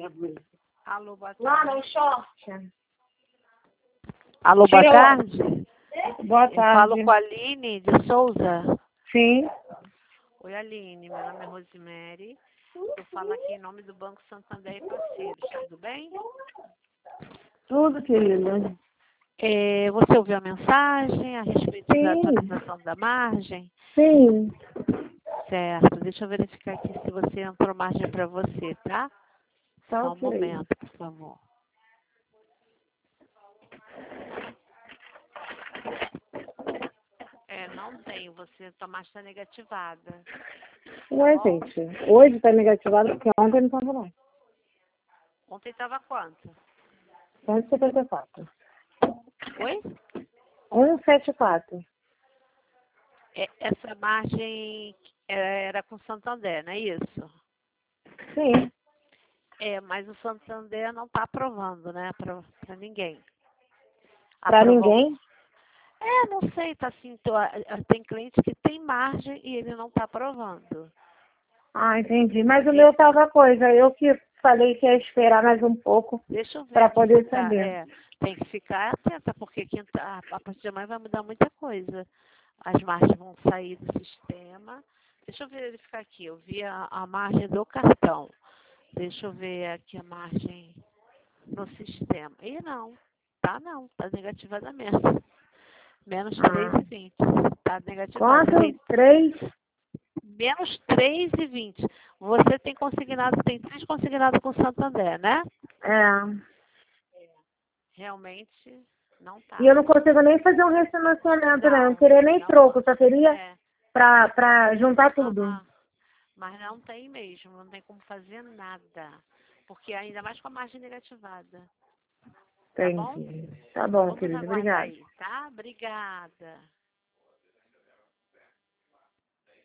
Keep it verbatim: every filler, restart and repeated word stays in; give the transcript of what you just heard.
Alô, boa Lá tarde. no short. Alô, boa Tira o- tarde. Boa Eu falo tarde. com a Aline de Souza. Sim. Oi, Aline. Meu nome é Rosemary. Eu falo aqui em nome do Banco Santander e Parceiros. Tudo bem? Tudo, querida. É, você ouviu a mensagem a respeito da Sim. atualização da margem? Sim. Certo. Deixa eu verificar aqui se você entrou margem para você, tá? Tá Só um ok. momento, por favor. É, não tem. Você, tua margem está negativada. Ué, gente. Hoje tá negativado porque ontem não tava não. Ontem estava quanto? cento e setenta e quatro. Oi? cento e setenta e quatro. É, essa margem é, era com Santander, não é isso? Sim. É, mas o Santander não está aprovando, né, para ninguém. Pra Aprovou. ninguém? É, não sei, tá assim, tô- a- a- tem cliente que tem margem e ele não está aprovando. Ah, entendi. Mas o E- meu tava coisa. Eu que falei que ia esperar mais um pouco Deixa eu ver pra aqui se poder tá. saber. É, tem que ficar atenta, porque quinta, a a partir de amanhã vai mudar muita coisa. As margens vão sair do sistema. Deixa eu verificar aqui, eu vi a, a margem do cartão. Deixa eu ver aqui a margem no sistema. E não, tá não, tá negativada mesmo. Menos três Ah. e vinte. Tá negativada. Quanto? Tem Três? menos três e vinte. Você tem consignado, tem três consignados com o Santander, né? É. Realmente não E tá. eu não consigo nem fazer um refinanciamento, né? Eu não Não, queria nem não troco, eu só consigo. queria É. pra, pra juntar tudo. Aham. Mas não tem mesmo, não tem como fazer nada. Porque ainda mais com a margem negativada. Tá bom? Entendi. Tá bom, Vamos querido. aguardar Obrigada. aí, tá? Obrigada.